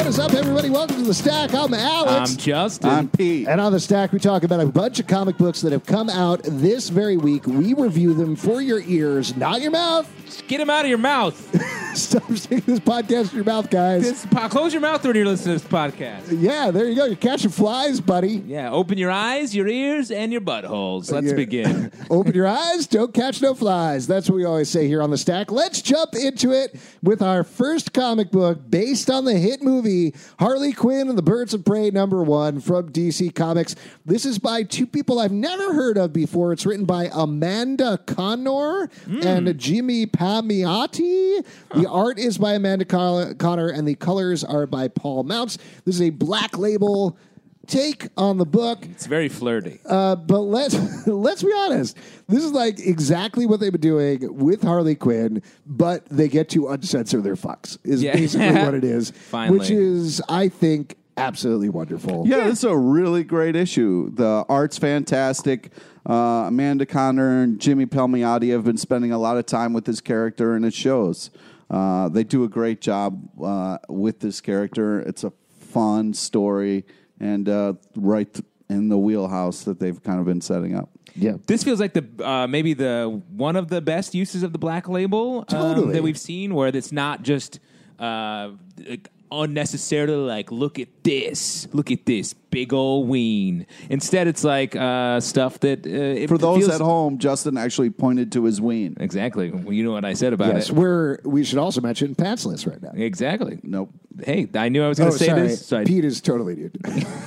is up, everybody? Welcome to The Stack. I'm Alex. I'm Justin. I'm Pete. And on The Stack, we talk about a bunch of comic books that have come out this very week. We review them for your ears, not your mouth. Just get him out of your mouth. Stop sticking this podcast in your mouth, guys. Close your mouth when you're listening to this podcast. Yeah, there you go. You're catching flies, buddy. Yeah, open your eyes, your ears, and your buttholes. Let's begin. Open your eyes, don't catch no flies. That's what we always say here on The Stack. Let's jump into it with our first comic book based on the hit movie Harley Quinn and the Birds of Prey #1 from DC Comics. This is by two people I've never heard of before. It's written by Amanda Connor and Jimmy Palmiotti. The art is by Amanda Connor, and the colors are by Paul Mounts. This is a Black Label take on the book. It's very flirty. But let's be honest. This is like exactly what they've been doing with Harley Quinn, but they get to uncensor their fucks, is basically what it is. Finally. Which is, I think, absolutely wonderful. Yeah, this is a really great issue. The art's fantastic. Amanda Connor and Jimmy Palmiotti have been spending a lot of time with this character, and it shows. They do a great job with this character. It's a fun story, and right in the wheelhouse that they've kind of been setting up. Yeah. This feels like maybe the one of the best uses of the Black Label Totally. that we've seen, where it's not just unnecessarily like, look at this big old ween. Instead, it's like stuff that For those feels, at home, Justin actually pointed to his ween. exactly. Well, you know what I said about Yes, it. we should also mention pantsless right now. Exactly. Nope. Hey, I knew I was going to say sorry. this. So I Pete is totally dude.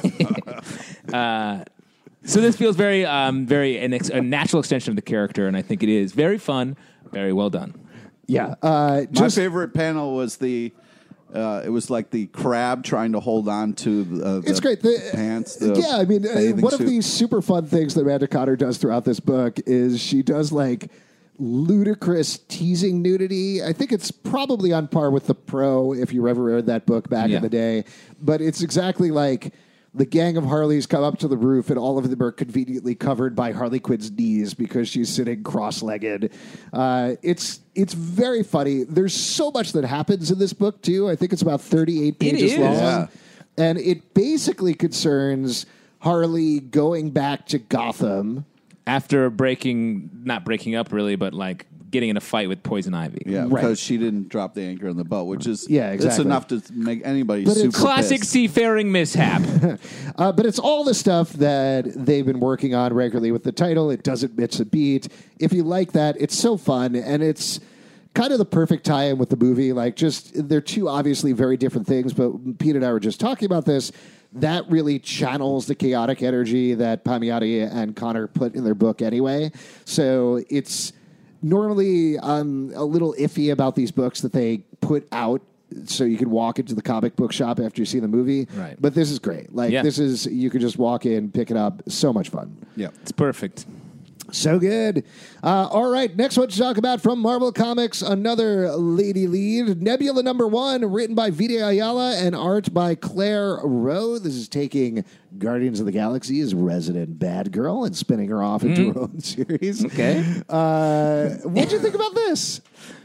So this feels very, a natural extension of the character, and I think it is very fun, very well done. Yeah. My favorite panel was it was like the crab trying to hold on to the It's great. The pants. Yeah, I mean, bathing one of suit. these super fun things that Amanda Connor does throughout this book is she does like ludicrous teasing nudity. I think it's probably on par with The Pro, if you ever read that book back in the day. But it's exactly like the gang of Harleys come up to the roof, and all of them are conveniently covered by Harley Quinn's knees because she's sitting cross-legged. It's very funny. There's so much that happens in this book, too. I think it's about 38 pages long. Yeah. And it basically concerns Harley going back to Gotham. After not breaking up really, but like getting in a fight with Poison Ivy. Yeah, Right. because she didn't drop the anchor in the boat, which is exactly. It's enough to make anybody But it's super Classic pissed. seafaring mishap. But it's all the stuff that they've been working on regularly with the title. It doesn't miss a beat. If you like that, it's so fun, and it's kind of the perfect tie-in with the movie. Like, just they're two obviously very different things, but Pete and I were just talking about this. That really channels the chaotic energy that Palmiotti and Connor put in their book anyway. So it's normally I'm a little iffy about these books that they put out so you can walk into the comic book shop after you see the movie. Right. But this is great. Like, this is, you can just walk in, pick it up. So much fun. Yeah. It's perfect. So good. All right, next one to talk about from Marvel Comics, another lady lead. Nebula #1, written by Vita Ayala and art by Claire Rowe. This is taking Guardians of the Galaxy's resident bad girl and spinning her off into her own series. Okay. What'd you think about this?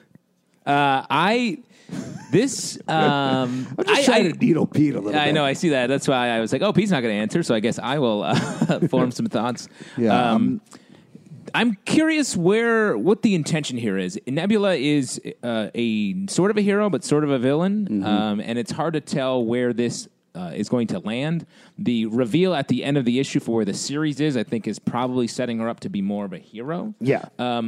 I'm just trying to needle Pete a little bit. I know, I see that. That's why I was like, oh, Pete's not going to answer, so I guess I will form some thoughts. Yeah. I'm curious what the intention here is. Nebula is a sort of a hero, but sort of a villain, and it's hard to tell where this is going to land. The reveal at the end of the issue for where the series is, I think, is probably setting her up to be more of a hero. Yeah.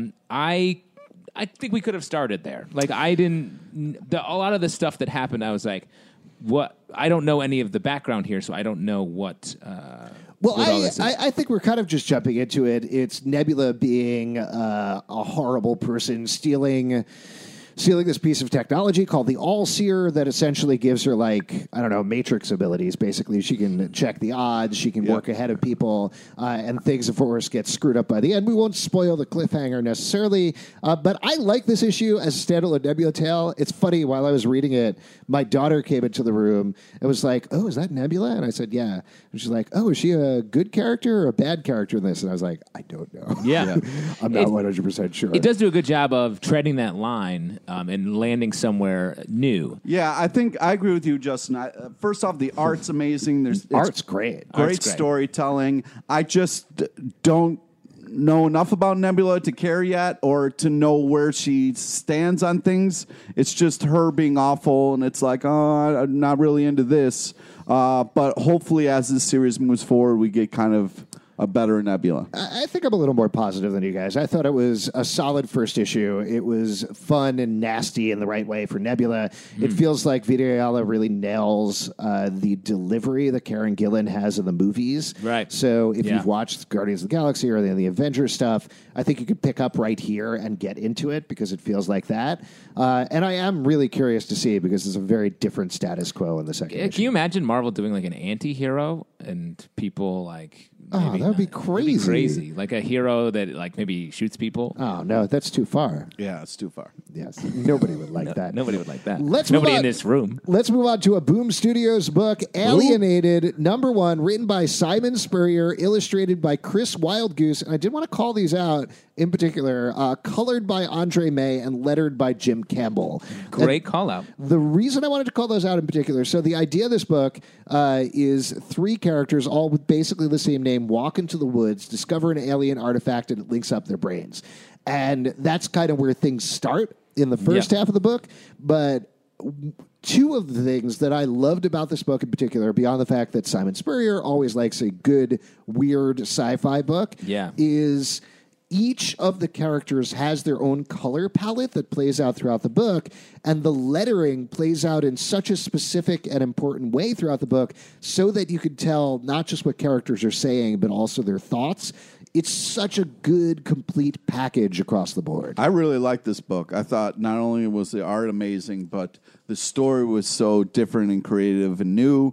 I think we could have started there. Like, a lot of the stuff that happened, I was like, what? I don't know any of the background here, so I don't know what. Well, what all this is. I think we're kind of just jumping into it. It's Nebula being a horrible person, stealing this piece of technology called the All-Seer that essentially gives her, like, I don't know, Matrix abilities. Basically, she can check the odds, she can work ahead of people, and things, of course, get screwed up by the end. We won't spoil the cliffhanger necessarily, but I like this issue as a standalone Nebula tale. It's funny, while I was reading it, my daughter came into the room and was like, oh, is that Nebula? And I said, yeah. And she's like, oh, is she a good character or a bad character in this? And I was like, I don't know. Yeah. I'm not 100% sure. It does do a good job of treading that line and landing somewhere new. Yeah, I think I agree with you, Justin. First off, the art's amazing. Art's great. Great Art's great. storytelling. I just don't know enough about Nebula to care yet or to know where she stands on things. It's just her being awful, and it's like, oh, I'm not really into this. But hopefully as this series moves forward, we get kind of a better Nebula. I think I'm a little more positive than you guys. I thought it was a solid first issue. It was fun and nasty in the right way for Nebula. It feels like Vita Ayala really nails the delivery that Karen Gillan has in the movies. Right. So if you've watched Guardians of the Galaxy or the Avengers stuff, I think you could pick up right here and get into it because it feels like that. And I am really curious to see because it's a very different status quo in the second issue. Can you imagine Marvel doing like an anti-hero and people like... Oh, that would be crazy. Crazy. Like a hero that like maybe shoots people. Oh, no, that's too far. Yeah, it's too far. Yes, nobody would like that. Nobody would like that. move Nobody on. in this room. Let's move on to a Boom Studios book, Alienated, #1, written by Simon Spurrier, illustrated by Chris Wildgoose. And I did want to call these out in particular, colored by Andre May and lettered by Jim Campbell. Great call out. The reason I wanted to call those out in particular, so the idea of this book is 3 characters, all with basically the same name, walk into the woods, discover an alien artifact, and it links up their brains. And that's kind of where things start in the first half of the book. But 2 of the things that I loved about this book in particular, beyond the fact that Simon Spurrier always likes a good, weird sci-fi book, is... each of the characters has their own color palette that plays out throughout the book, and the lettering plays out in such a specific and important way throughout the book so that you can tell not just what characters are saying, but also their thoughts. It's such a good, complete package across the board. I really liked this book. I thought not only was the art amazing, but the story was so different and creative and new.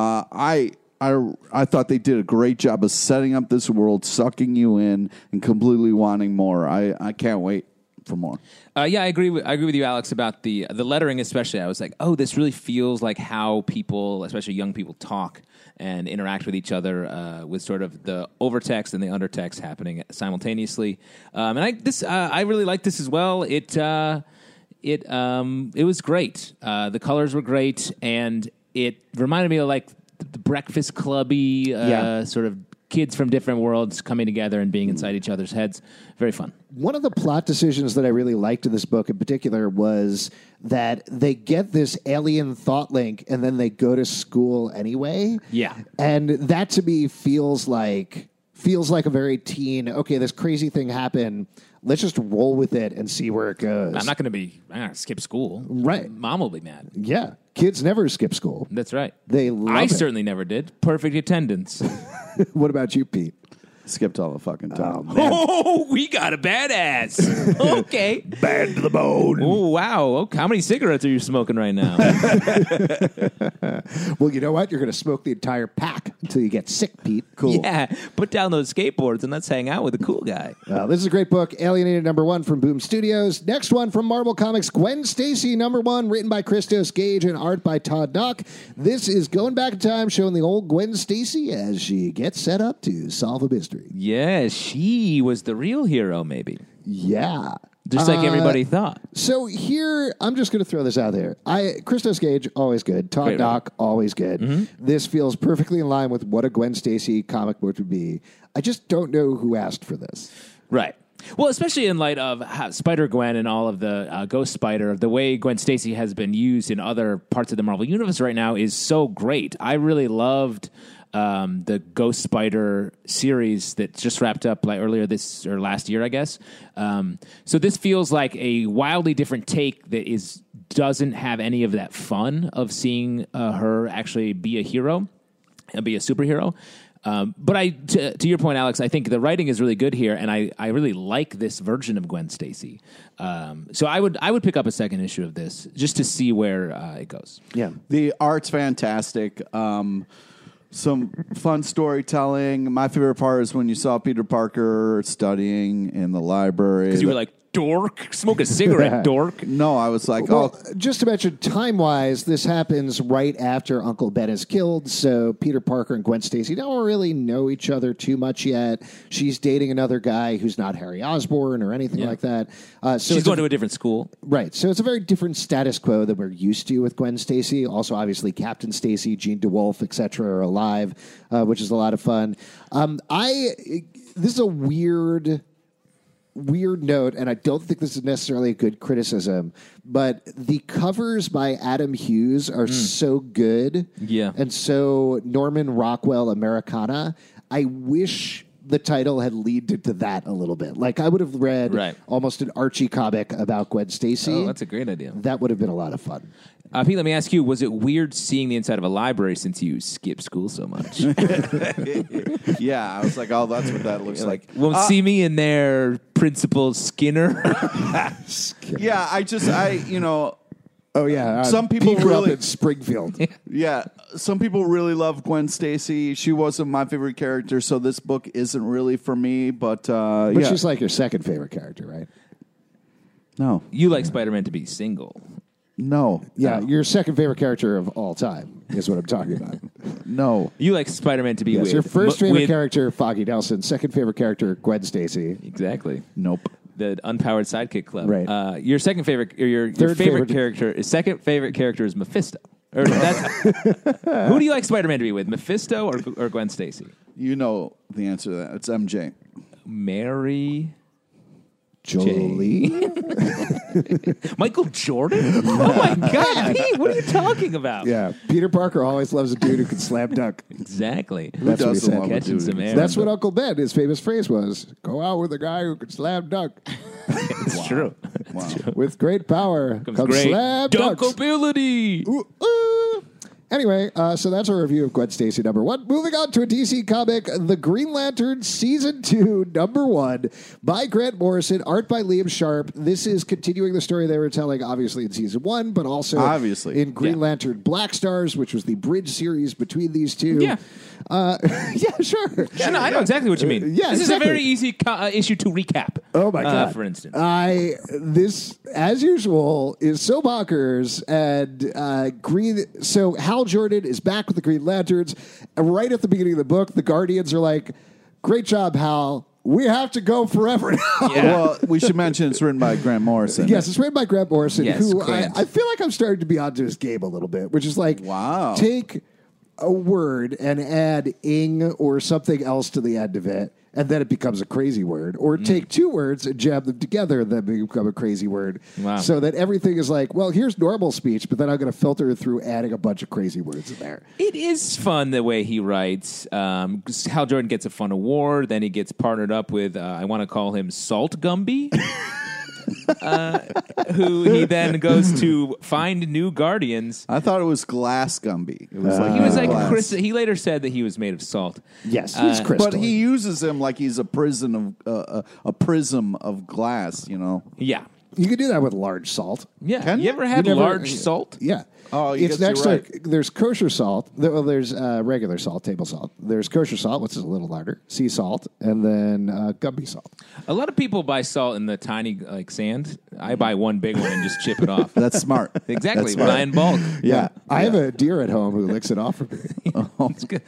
I thought they did a great job of setting up this world, sucking you in, and completely wanting more. I can't wait for more. Yeah, I agree with you, Alex, about the lettering especially. I was like, oh, this really feels like how people, especially young people, talk and interact with each other with sort of the overtext and the undertext happening simultaneously. And I really like this as well. It was great. The colors were great, and it reminded me of like the Breakfast Clubby sort of kids from different worlds coming together and being inside each other's heads. Very fun. One of the plot decisions that I really liked in this book in particular was that they get this alien thought link and then they go to school anyway. Yeah. And that to me feels like a very teen, okay, this crazy thing happened. Let's just roll with it and see where it goes. I'm not going to skip school. Right. Mom will be mad. Yeah. Kids never skip school. That's right. They love I it. certainly never did. Perfect attendance. What about you, Pete? Skipped all the fucking time. Oh, we got a badass. Okay. Bad to the bone. Oh, wow. Okay. How many cigarettes are you smoking right now? Well, you know what? You're going to smoke the entire pack until you get sick, Pete. Cool. Yeah. Put down those skateboards and let's hang out with a cool guy. This is a great book, Alienated #1 from Boom Studios. Next one from Marvel Comics, Gwen Stacy #1, written by Christos Gage and art by Todd Duck. This is going back in time, showing the old Gwen Stacy as she gets set up to solve a mystery. Yeah, she was the real hero, maybe. Yeah. Just like everybody thought. So here, I'm just going to throw this out there. Christos Gage, always good. Todd Great Dock, always good. Mm-hmm. This feels perfectly in line with what a Gwen Stacy comic book would be. I just don't know who asked for this. Right. Well, especially in light of Spider-Gwen and all of the Ghost Spider, the way Gwen Stacy has been used in other parts of the Marvel Universe right now is so great. I really loved the Ghost Spider series that just wrapped up like earlier this or last year, I guess. So this feels like a wildly different take that doesn't have any of that fun of seeing her actually be a hero and be a superhero. But to your point, Alex, I think the writing is really good here, and I really like this version of Gwen Stacy. So I would pick up a second issue of this just to see where it goes. Yeah, the art's fantastic. Some fun storytelling. My favorite part is when you saw Peter Parker studying in the library. Because you were like dork. Smoke a cigarette, dork. No, I was like, Well, just to mention, time-wise, this happens right after Uncle Ben is killed, so Peter Parker and Gwen Stacy don't really know each other too much yet. She's dating another guy who's not Harry Osborn or anything like that. So She's going to a different school. Right, so it's a very different status quo that we're used to with Gwen Stacy. Also, obviously, Captain Stacy, Jean DeWolf, etc. are alive, which is a lot of fun. This is a weird note, and I don't think this is necessarily a good criticism, but the covers by Adam Hughes are so good, and so Norman Rockwell Americana. I wish the title had leaned into that a little bit. Like, I would have read almost an Archie comic about Gwen Stacy. Oh, that's a great idea. That would have been a lot of fun. Pete, let me ask you, was it weird seeing the inside of a library since you skip school so much? yeah, I was like, oh, that's what that looks like. Won't see me in there, Principal Skinner. Yeah, Oh, yeah. Some people Pete grew up really- in Springfield. yeah, some people really love Gwen Stacy. She wasn't my favorite character, so this book isn't really for me, but But yeah. she's like your second favorite character, right? No. You like Spider-Man to be single. No. Yeah, your second favorite character of all time is what I'm talking about. No. You like Spider-Man to be Yes, with. your first favorite with- character, Foggy Nelson. Second favorite character, Gwen Stacy. Exactly. Nope. The Unpowered Sidekick Club. Right. Your second favorite, or your Third favorite favorite- character, second favorite character is Mephisto. Or who do you like Spider-Man to be with, Mephisto or Gwen Stacy? You know the answer to that. It's MJ. Mary Jolie. Michael Jordan? Oh my God, Pete, what are you talking about? Yeah, Peter Parker always loves a dude who can slam dunk. Exactly. That's what he doesn't said. love a Catching dude some who air. That's what Uncle Ben, his famous phrase was, go out with a guy who can slam dunk. It's true. Wow. With great power comes Great slam dunks. dunkability. Ooh, ooh. Anyway, so that's our review of Gwen Stacy #1. Moving on to a DC comic, The Green Lantern Season 2, #1, by Grant Morrison, art by Liam Sharp. This is continuing the story they were telling, obviously, in Season 1, but also Obviously. in Green Yeah. Lantern Black Stars, which was the bridge series between these two. Yeah. Yeah, sure. Yeah, no, I know exactly what you mean. Yeah, this exactly. is a very easy issue to recap. Oh my God! For instance, This, as usual, is so bonkers and Green. So Hal Jordan is back with the Green Lanterns. And right at the beginning of the book, the Guardians are like, "Great job, Hal. We have to go forever now." Yeah. Well, we should mention it's written by Grant Morrison. Yes, it's written by Grant Morrison, Yes, who Grant. I feel like I'm starting to be onto his game a little bit, which is like, Wow. take a word and add ing or something else to the end of it, and then it becomes a crazy word. Or take two words and jam them together, and then they become a crazy word. Wow. So that everything is like, well, here's normal speech, but then I'm going to filter it through adding a bunch of crazy words in there. it is fun the way he writes. Hal Jordan gets a fun award, then he gets partnered up with, I want to call him Salt Gumby, who he then goes to find new Guardians. I thought it was Glass Gumby. It was He was like glass. Chris. He later said that he was made of salt. Yes, he's crystal. But he uses him like he's a prism of glass. You know. Yeah. You can do that with large salt. Yeah. Can you you? ever had You never- large salt? Yeah. Oh, it's yes, you're next right. to there's kosher salt. Well, there's regular salt, table salt. There's kosher salt, which is a little lighter, sea salt, and then Gumby salt. A lot of people buy salt in the tiny like sand. I buy one big one and just chip it off. That's smart. Exactly. That's smart. Buy in bulk. Yeah, I have a deer at home who licks it off for me. It's good.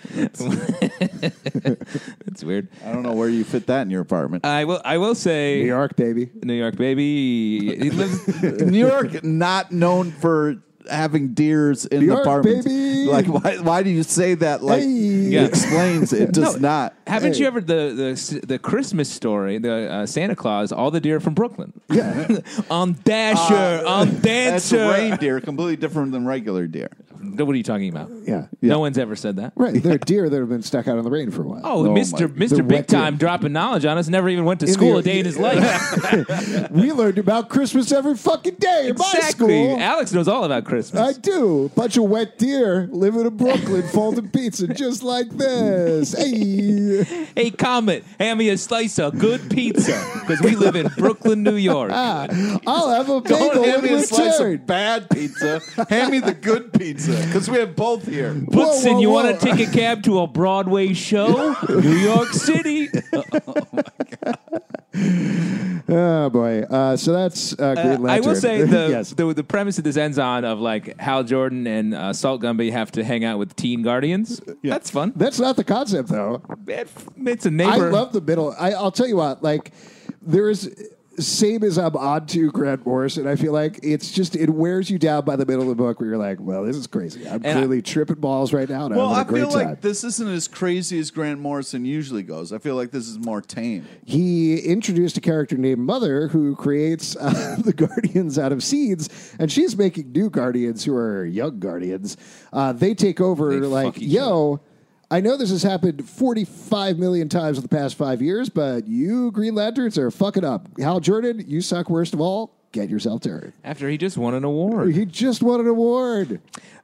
That's weird. I don't know where you fit that in your apartment. I will say New York, baby. New York, baby. He lives. New York, not known for having deers in New the York, apartments. baby. Like, why do you say that? Like, Hey. Yeah. it explains it. Does not. Haven't Hey. you ever the Christmas story, the Santa Claus, all the deer from Brooklyn? Yeah. On Dasher, on That's Dancer. reindeer, completely different than regular deer. What are you talking about? Yeah. No one's ever said that. Right. They're deer that have been stuck out in the rain for a while. Oh, Oh, Mr. my- Mr. the Big wet deer. Time dropping knowledge on us. Never even went to school a day in his life. We learned about Christmas every fucking day in my Exactly. school. Alex knows all about Christmas. I do. Bunch of wet deer living in Brooklyn, folding pizza just like this. Hey. Hey, Comet, hand me a slice of good pizza because we live in Brooklyn, New York. I'll have a Don't bagel hand in me a slice return. of bad pizza. Hand me the good pizza, because we have both here. Woodson, whoa, you whoa. want to take a cab to a Broadway show? New York City. Oh boy! So that's Green Lantern. I will say yes. the premise that this ends on of like Hal Jordan and Salt Gumby have to hang out with teen guardians. Yeah. That's fun. That's not the concept, though. It's a neighbor. I love the middle. I'll tell you what. Like, there is. Same as I'm on to Grant Morrison, I feel like it's just it wears you down by the middle of the book where you're like, well, this is crazy. I'm clearly tripping balls right now. And Well, I'm having I a great feel time. like this isn't as crazy as Grant Morrison usually goes. I feel like this is more tame. He introduced a character named Mother who creates the Guardians out of seeds, and she's making new Guardians who are young Guardians. They take over They like, fuck each yo, I know this has happened 45 million times in the past 5 years, but you Green Lanterns are fucking up. Hal Jordan, you suck worst of all. Get yourself to Earth. After he just won an award. He just won an award.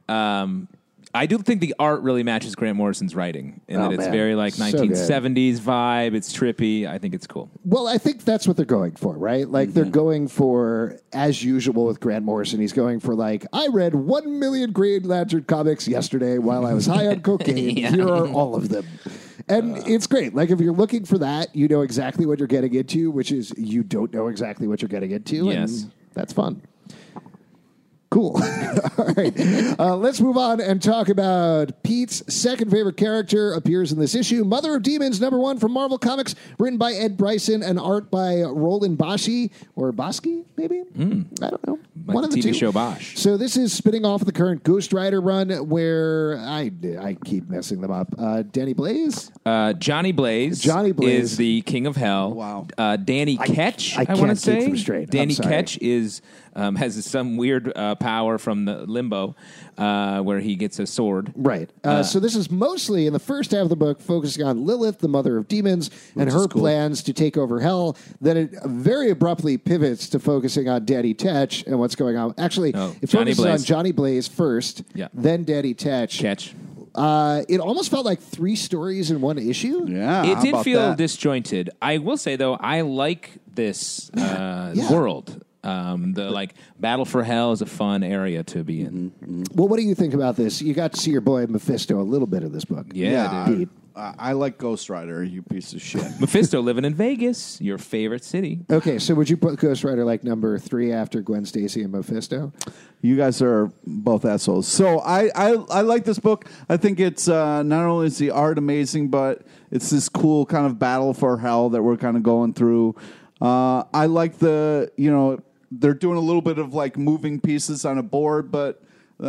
I do think the art really matches Grant Morrison's writing, in that it's man. very like So 1970s vibe. It's trippy. I think it's cool. Well, I think that's what they're going for, right? Like, they're going for, as usual with Grant Morrison, he's going for, like, I read 1 million Green Lantern comics yesterday while I was high on cocaine. Yeah. Here are all of them. And it's great. Like, if you're looking for that, you know exactly what you're getting into, which is you don't know exactly what you're getting into. Yes. And that's fun. Cool. All right. Let's move on and talk about Pete's second favorite character appears in this issue. Mother of Demons, #1 from Marvel Comics, written by Ed Bryson and art by Roland Boschi, or Bosky, maybe? I don't know. Like One of the the TV two. show Bosch. So this is spinning off the current Ghost Rider run where I keep messing them up. Danny Blaze? Johnny Blaze. Johnny Blaze. is the king of hell. Wow. Danny Ketch. I I, want can't to keep say them straight. I'm Danny sorry. Ketch is has some weird power from the limbo where he gets a sword. Right. So this is mostly in the first half of the book focusing on Lilith, the mother of demons, and her cool. plans to take over hell. Then it very abruptly pivots to focusing on Daddy Tetch and what's going on. Actually, it Johnny focuses on Blaze. Johnny Blaze first, Yeah. then Daddy Tetch. Ketch. It almost felt like 3 stories in one issue. Yeah, It how did about feel that? disjointed. I will say though, I like this world. The like Battle for Hell is a fun area to be in. Well, what do you think about this? You got to see your boy Mephisto a little bit of this book. Yeah, dude. I like Ghost Rider, you piece of shit. Mephisto living in Vegas, your favorite city. Okay, so would you put Ghost Rider like #3 after Gwen Stacy and Mephisto? You guys are both assholes. So I like this book. I think it's not only is the art amazing, but it's this cool kind of battle for hell that we're kind of going through. I like they're doing a little bit of like moving pieces on a board, but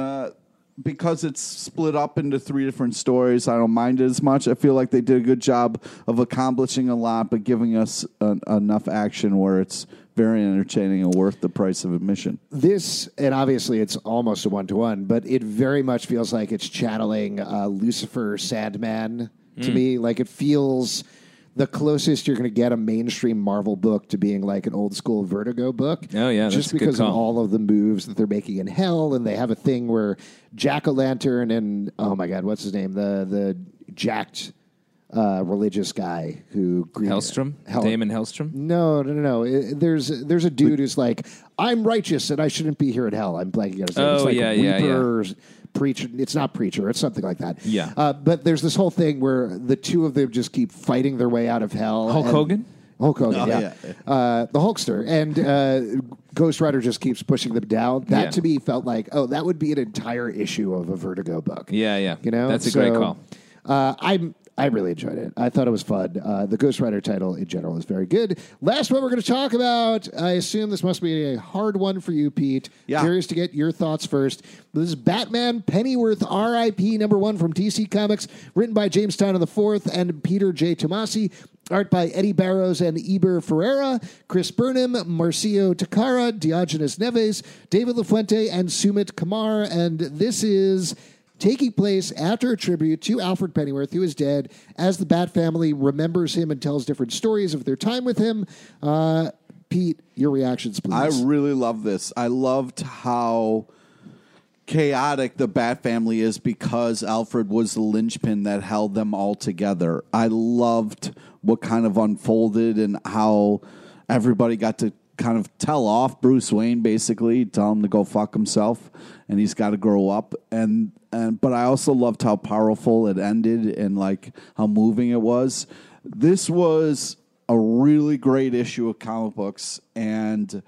because it's split up into 3 different stories, I don't mind it as much. I feel like they did a good job of accomplishing a lot, but giving us enough action where it's very entertaining and worth the price of admission. This, and obviously it's almost a 1-to-1, but it very much feels like it's channeling Lucifer Sandman to me. Like it feels the closest you're going to get a mainstream Marvel book to being like an old school Vertigo book. Oh, yeah, just that's a good because of call. all of the moves that they're making in Hell, and they have a thing where Jack-o'-lantern and oh my god, what's his name? The jacked religious guy who Hellstrom? Damon Hellstrom? No. There's a dude who's like, I'm righteous and I shouldn't be here in hell. I'm blanking out his name. Oh, it's like yeah. Reaper, Preacher. It's not Preacher. It's something like that. Yeah. But there's this whole thing where the two of them just keep fighting their way out of hell. Hulk Hogan? Hulk Hogan, Oh, yeah. The Hulkster. And Ghost Rider just keeps pushing them down. That Yeah. to me felt like, oh, that would be an entire issue of a Vertigo book. Yeah. You know? That's a great So, call. I really enjoyed it. I thought it was fun. The Ghost Rider title in general is very good. Last one we're going to talk about, I assume this must be a hard one for you, Pete. Yeah. Curious to get your thoughts first. This is Batman Pennyworth R.I.P. #1 from DC Comics, written by James Tynion IV and Peter J. Tomasi. Art by Eddie Barrows and Eber Ferreira, Chris Burnham, Marcio Takara, Diogenes Neves, David LaFuente, and Sumit Kumar. And this is taking place after a tribute to Alfred Pennyworth, who is dead, as the Bat family remembers him and tells different stories of their time with him. Pete, your reactions, please. I really love this. I loved how chaotic the Bat family is because Alfred was the linchpin that held them all together. I loved what kind of unfolded and how everybody got to kind of tell off Bruce Wayne, basically, tell him to go fuck himself, and he's got to grow up. But I also loved how powerful it ended and like how moving it was. This was a really great issue of comic books, and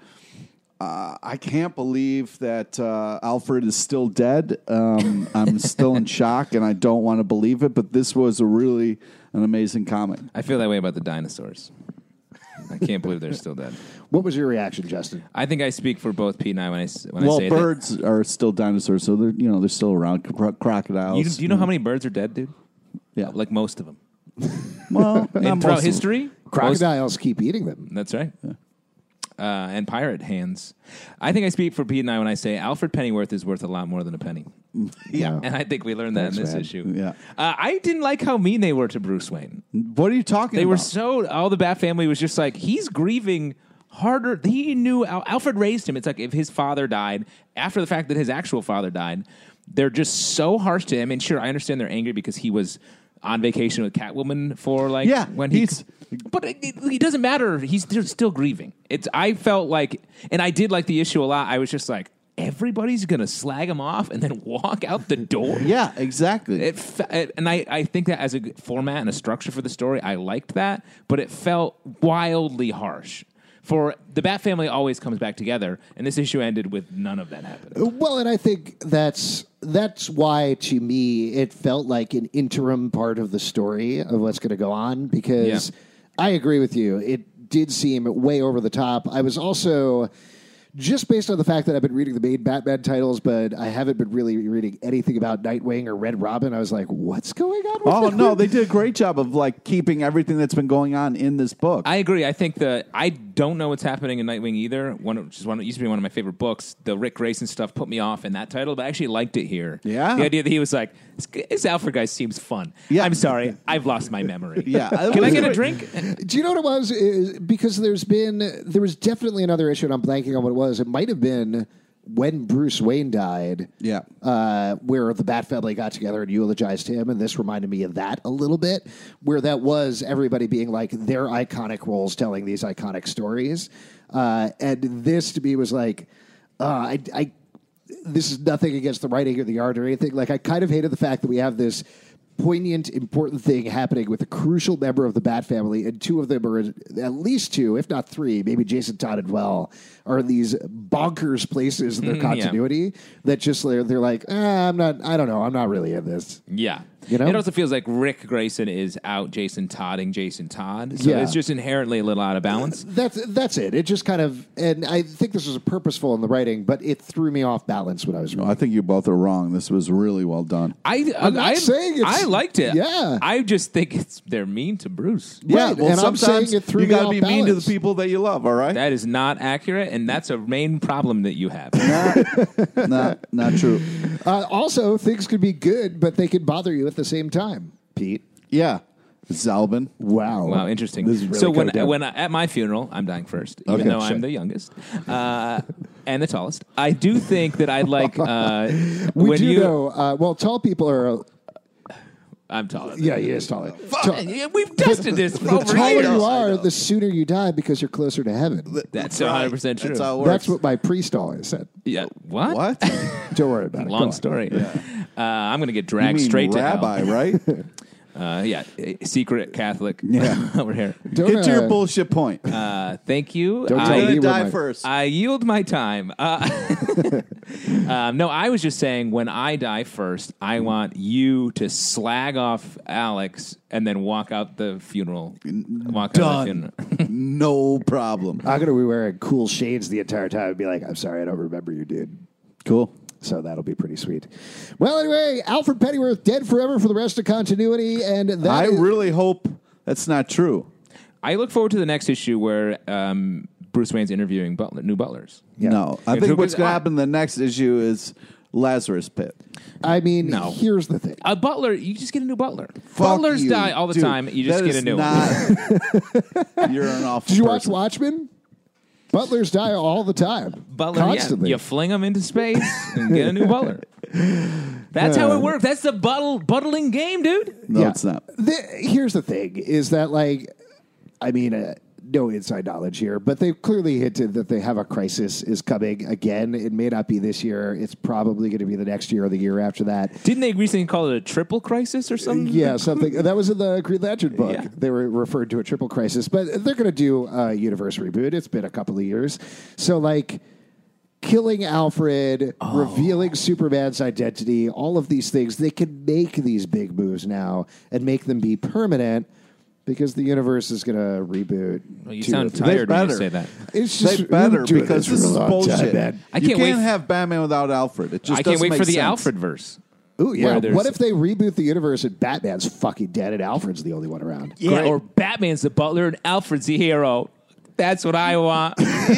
I can't believe that Alfred is still dead. I'm still in shock, and I don't want to believe it, but this was an amazing comic. I feel that way about the dinosaurs. I can't believe they're still dead. What was your reaction, Justin? I think I speak for both Pete and I when I say birds are still dinosaurs, so they're still around. Crocodiles. Do you know how many birds are dead, dude? Yeah, Like most of them. well, And throughout history, Crocodiles keep eating them. That's right. Yeah. And pirate hands. I think I speak for Pete and I when I say Alfred Pennyworth is worth a lot more than a penny. Yeah. And I think we learned that in this issue. Yeah. I didn't like how mean they were to Bruce Wayne. What are you talking They about? were so, all the Bat family was just like, he's grieving harder. He knew, Alfred raised him. It's like if his father died, after the fact that his actual father died, they're just so harsh to him. And sure, I understand they're angry because he was on vacation with Catwoman for when but it doesn't matter. He's still grieving. I felt like, and I did like the issue a lot. I was just like, everybody's gonna slag him off and then walk out the door. Yeah, exactly. And I think that as a format and a structure for the story, I liked that, but it felt wildly harsh. For the Bat family always comes back together, and this issue ended with none of that happening. Well, and I think that's why, to me, it felt like an interim part of the story of what's going to go on, because I agree with you. It did seem way over the top. I was also, just based on the fact that I've been reading the main Batman titles, but I haven't been really reading anything about Nightwing or Red Robin, I was like, what's going on with no, they did a great job of keeping everything that's been going on in this book. I agree. I think I don't know what's happening in Nightwing either. It used to be one of my favorite books. The Rick Grayson stuff put me off in that title, but I actually liked it here. Yeah. The idea that he was like, this Alfred guy seems fun. Yeah. I'm sorry. I've lost my memory. Yeah. Can I get a drink? Do you know what it was? Because there was definitely another issue, and I'm blanking on what it was. It might have been when Bruce Wayne died, where the Bat family got together and eulogized him, and this reminded me of that a little bit, where that was everybody being like their iconic roles telling these iconic stories. And this, to me, was like, this is nothing against the writing or the art or anything. Like, I kind of hated the fact that we have this poignant, important thing happening with a crucial member of the Bat family, and two of them are, at least two, if not three, maybe Jason Todd and well, are in these bonkers places in their continuity that just they're like, I don't know, I'm not really in this. Yeah. You know? It also feels like Rick Grayson is out Jason Todding Jason Todd. So it's just inherently a little out of balance. That's it. It just kind of, and I think this was purposeful in the writing, but it threw me off balance when I was reading. I think you both are wrong. This was really well done. I'm not saying it's... I liked it. Yeah. I just think they're mean to Bruce. Yeah, Right, well, and I'm sometimes saying it threw you me got to off be mean to the balance. people that you love, all right? That is not accurate, and that's a main problem that you have. Not true. Also, things could be good, but they could bother you at the same time, Pete. Yeah. Zalbin. Wow. Wow, interesting. This is really so coming down. when at my funeral, I'm dying first, even Okay, though sure. I'm the youngest and the tallest. I do think that I'd like we do know. Well, tall people are. I'm taller. Yeah, he is taller. We've tested this for The over taller years. you are, the sooner you die because you're closer to heaven. That's 100% true. That's how it works. That's what my priest always said. Yeah. What? What? Don't worry about it. Go Long on. story. I'm going to get You dragged mean straight rabbi, to hell. right? Secret Catholic over here. Don't, Get to your bullshit point. Thank you. Don't I'm tell going me to where die my- first. I yield my time. No, I was just saying when I die first, I want you to slag off Alex and then walk out the funeral. Walk out the Done. funeral. No problem. I'm going to be wearing cool shades the entire time and be like, I'm sorry, I don't remember you, dude. Cool. So that'll be pretty sweet. Well, anyway, Alfred Pennyworth dead forever for the rest of continuity, and that I is- really hope that's not true. I look forward to the next issue where Bruce Wayne's interviewing new butlers. Yeah. No. I Yeah, think what's because going to happen in the next issue is Lazarus Pit. I mean, No. here's the thing. A butler, you just get a new butler. Fuck Butlers you, die all the dude. time. You just That get a is new one. not- You're an awful Did you watch person. Watchmen? Butlers die all the time. Butler, Constantly. you fling them into space and get a new butler. That's how it works. That's the buttling game, dude. No, Yeah. it's not. Here's the thing: is that like, I mean, no inside knowledge here, but they've clearly hinted that they have a crisis is coming again. It may not be this year. It's probably going to be the next year or the year after that. Didn't they recently call it a triple crisis or something? Yeah, something. That was in the Green Lantern book. Yeah. They were referred to a triple crisis, but they're going to do a universe reboot. It's been a couple of years. So, like, killing Alfred, revealing Superman's identity, all of these things, they can make these big moves now and make them be permanent because the universe is going to reboot. Well, you sound tired when you say that. It's just They better we've been doing because this for a is long bullshit. time, man. I You can't wait can't have Batman without Alfred. It just I can't doesn't wait make for the sense. Alfred verse. Ooh, yeah. Where there's- What if they reboot the universe and Batman's fucking dead and Alfred's the only one around? Yeah, or Batman's the butler and Alfred's the hero. That's what I want.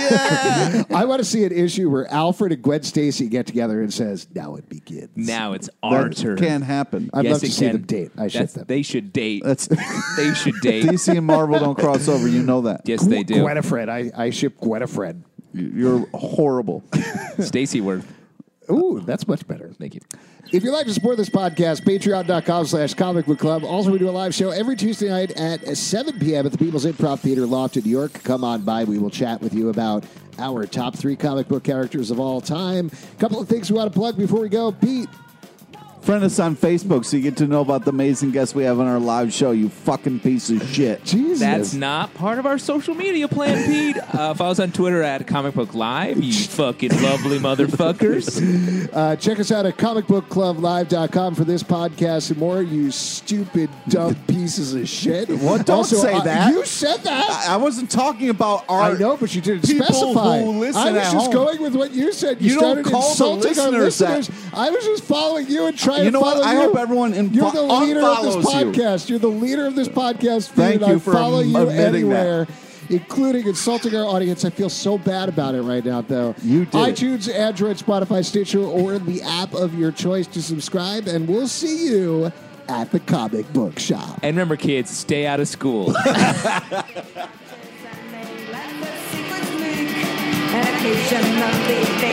I want to see an issue where Alfred and Gwen Stacy get together and says, "Now it begins." Now it's our That turn. can't happen. I'd Yes, love to it see can. them date. I ship them. They should date. That's They should date. DC and Marvel don't cross over. You know that. Yes, they do. Gwenfred. I ship Gwenfred. You're horrible. Stacy Worth. Ooh, that's much better. Thank you. If you'd like to support this podcast, patreon.com/Comic Book Club. Also, we do a live show every Tuesday night at 7 p.m. at the People's Improv Theater Loft in New York. Come on by. We will chat with you about our top 3 comic book characters of all time. A couple of things we want to plug before we go. Pete. Friend us on Facebook so you get to know about the amazing guests we have on our live show, you fucking piece of shit. Jesus. That's not part of our social media plan, Pete. Follow us on Twitter at Comic Book Live, you fucking lovely motherfuckers. Check us out at comicbookclublive.com for this podcast and more, you stupid, dumb pieces of shit. What? Don't Also, say that. You said that. I wasn't talking about our. I know, but you didn't people specify. who listen I was at just home. going with what you said. You You don't started call the insulting our listeners that. listeners. I was just following you and trying You to know what? follow I you. hope everyone You're the leader of this unfollows you. podcast. You're the leader of this podcast. Thank and you I for follow you admitting that. anywhere. Including insulting our audience. I feel so bad about it right now, though. You did. iTunes, Android, Spotify, Stitcher, or in the app of your choice to subscribe, and we'll see you at the comic book shop. And remember, kids, stay out of school. Occasionally